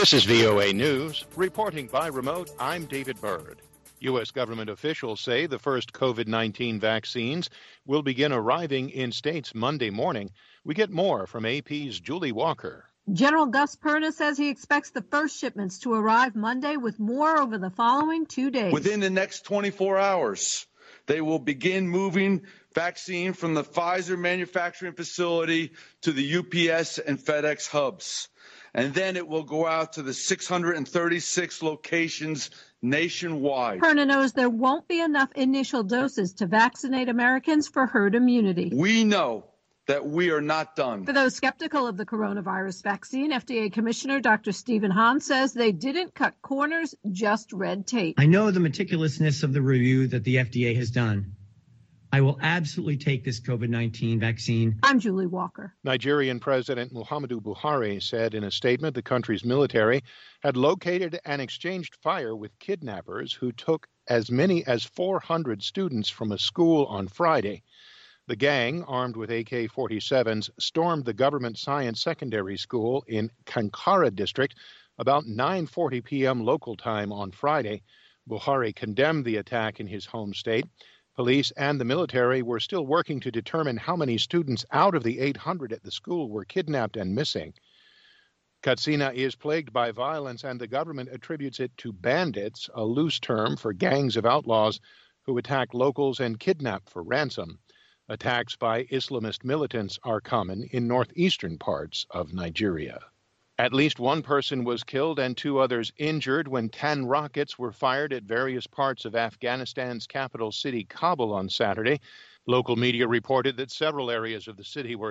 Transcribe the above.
This is VOA News. Reporting by remote, I'm David Byrd. U.S. government officials say the first COVID-19 vaccines will begin arriving in states Monday morning. We get more from AP's Julie Walker. General Gus Perna says he expects the first shipments to arrive Monday with more over the following 2 days. Within the next 24 hours, they will begin moving vaccine from the Pfizer manufacturing facility to the UPS and FedEx hubs. And then it will go out to the 636 locations nationwide. Perna knows there won't be enough initial doses to vaccinate Americans for herd immunity. We know that we are not done. For those skeptical of the coronavirus vaccine, FDA Commissioner Dr. Stephen Hahn says they didn't cut corners, just red tape. I know the meticulousness of the review that the FDA has done. I will absolutely take this COVID-19 vaccine. I'm Julie Walker. Nigerian President Muhammadu Buhari said in a statement the country's military had located and exchanged fire with kidnappers who took as many as 400 students from a school on Friday. The gang, armed with AK-47s, stormed the government science secondary school in Kankara district about 9:40 p.m. local time on Friday. Buhari condemned the attack in his home state. Police and the military were still working to determine how many students out of the 800 at the school were kidnapped and missing. Katsina is plagued by violence, and the government attributes it to bandits, a loose term for gangs of outlaws who attack locals and kidnap for ransom. Attacks by Islamist militants are common in northeastern parts of Nigeria. At least one person was killed and 2 others injured when 10 rockets were fired at various parts of Afghanistan's capital city, Kabul, on Saturday. Local media reported that several areas of the city were